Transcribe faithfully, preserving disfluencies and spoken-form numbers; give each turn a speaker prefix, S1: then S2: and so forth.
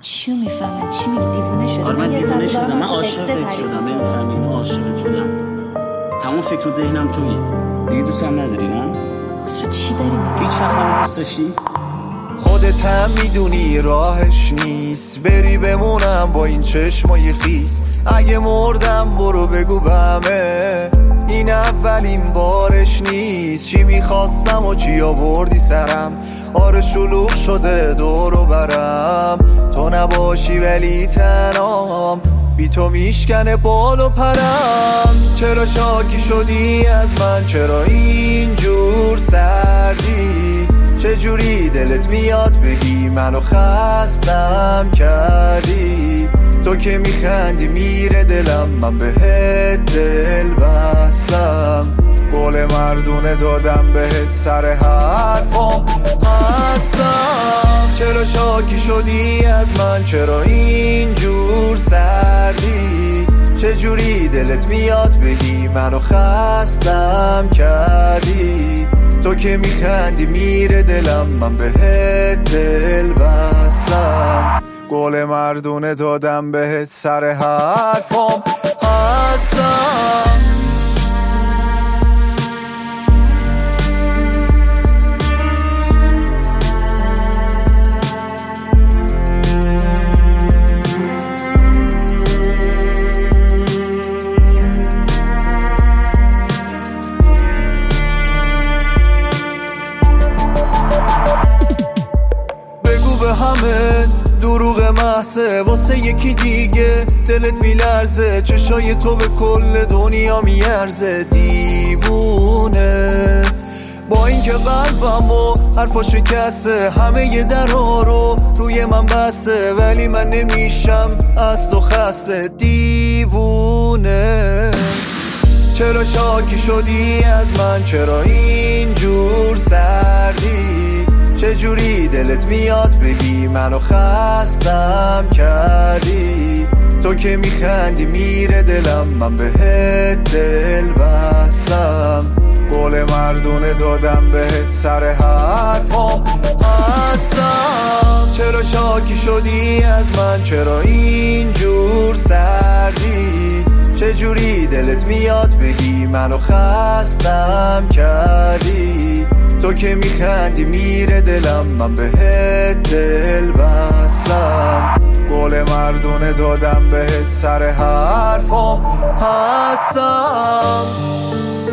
S1: چیو میفهمن؟ چی میگی؟ دیوونه شده؟
S2: آره من دیوونه شدم، من عاشقت شدم، نمیفهمی اینو؟ عاشقت شدم، تمام فکر و ذهنم تویی دیگه. دوستم نداری نه؟
S1: خسرو چی داری میگی؟
S2: هیچ وقت منو دوست داشتی؟
S3: خودت هم میدونی راهش نیست بری بمونم با این چشمای خیس. اگه مردم برو بگو بمه، این اولین بارش نیست. چی میخواستم و چی آوردی سرم، آره شلوغ شده دورو برم. تو نباشی ولی تنام، بی تو میشکنه بال و پرم. چرا شاکی شدی از من، چرا اینجور سردی؟ چجوری دلت میاد بگی منو خستم کردی؟ تو که میخندی میره دلم، من بهت دل بستم. گل مردونه دادم بهت سر حرفم هستم. چرا شاکی شدی از من، چرا اینجور سردی؟ چجوری دلت میاد بگی منو خستم کردی؟ تو که میخندی میره دلم، من بهت دل بستم. گل مردونه دادم بهت سر حرفم هستم. همه دروغ محضه واسه یکی دیگه، دلت میلرزه، چشای تو به کل دنیا میارزه. دیوونه با اینکه قلبم و حرفا شکسته، همه ی درها رو روی من بسته، ولی من نمیشم از تو خسته. دیوونه چرا شاکی شدی از من، چرا اینجور سردی؟ چجوری دلت میاد بگی منو خستم کردی؟ تو که میخندی میره دلم، من بهت دل بستم. گل مردونه دادم بهت سر حرفم هستم. چرا شاکی شدی از من، چرا اینجور سردی؟ چجوری دلت میاد بگی منو خستم کردی؟ تو که میخندی میره دلم، من بهت دل بستم. گل مردونه دادم بهت سر حرفم هستم.